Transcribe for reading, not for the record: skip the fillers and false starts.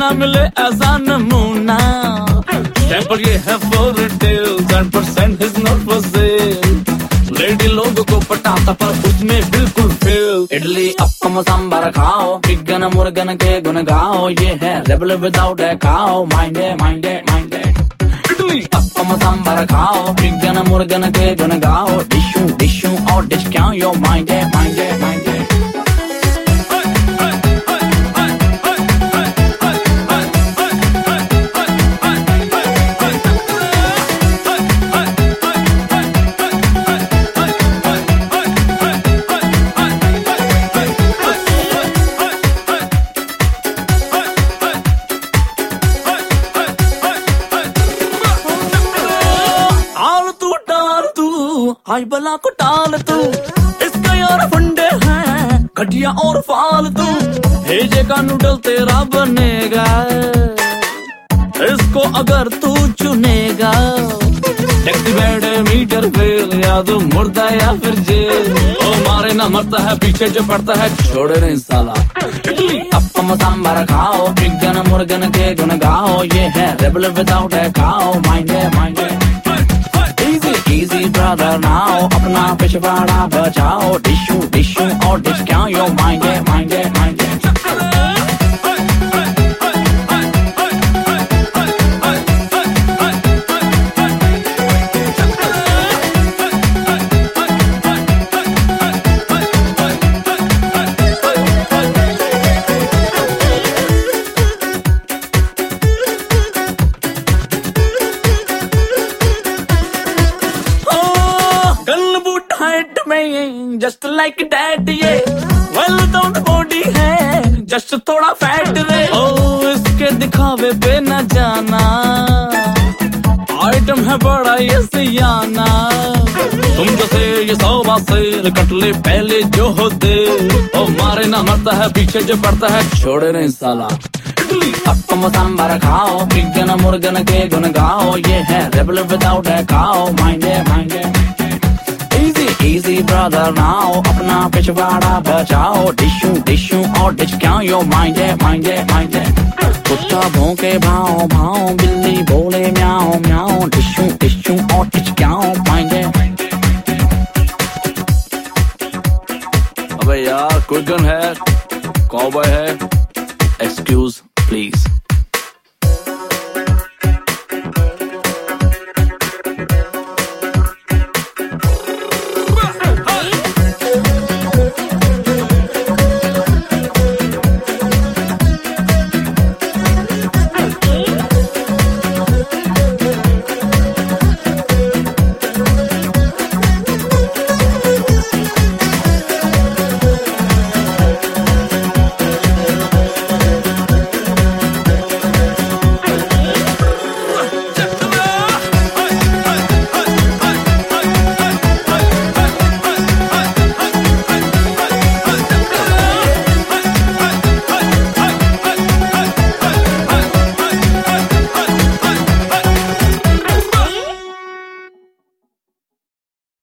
ना मिले ऐसा नमूना। सैंपल ये है for retail, 10% is not for sale. Lady लोगों को पटाता पर उसमें बिल्कुल फेल। इडली अप्पम सांभर खाओ, चिकन मुर्गन के गुन गाओ, ये है रेबल विदाउट ए खाओ, माइंडे माइंडे माइंडे। इडली अप्पम सांभर खाओ, चिकन मुर्गन के गुन गाओ, डिशू डिशू और डिश क्या यो माइंडे माइंडे माइंडे। हाय बला को टाल तू, इसका यार फंडे हैं घटिया और फालतू। भेजे का नूडल तेरा बनेगा, इसको अगर तू चुनेगा। टैक्सी बैड मीटर फेल, या तो मुर्दा या फिर जेल। ओ मारे ना मरता है पीछे जो पड़ता है, छोड़े नहीं साला। इडली अप्पम सांभर खाओ, चिकन मुर्गन के गुन गाओ, ये है रेबल विदाउट ए खाओ, माइंडे माइंडे। Easy brother now, अपना पिछवाड़ा बचाओ, डिशू डिशू और डिश क्या यो माइंडे माइंडे माइंडे। जस्ट लाइक डैड ये वेल डाउन बॉडी है, जस्ट थोड़ा फैट रे। ओ इसके दिखावे पे न जाना, आइटम है बड़ा ये सियाना। तुम जैसे ये 100 से कटले पहले जो होते, ओ मारे ना मरता है पीछे जो पड़ता है, छोड़े नहीं साला। इडली अप्पम सांभर खाओ, चिकन मुर्गन के गुन गाओ, ये है रेबल विदाउट ए खाओ, माइंडे माइंडे। Easy brother now, अपना पिछवाड़ा बचाओ, डिशू डिशू और डिश क्या यो माइंडे माइंडे माइंडे। कुत्ता भौंके भाओ भाओ, बिल्ली बोले म्याओ म्याओ, डिशू डिशू और डिश क्या माइंडे। अबे यार कोई गन है, कौबॉय है।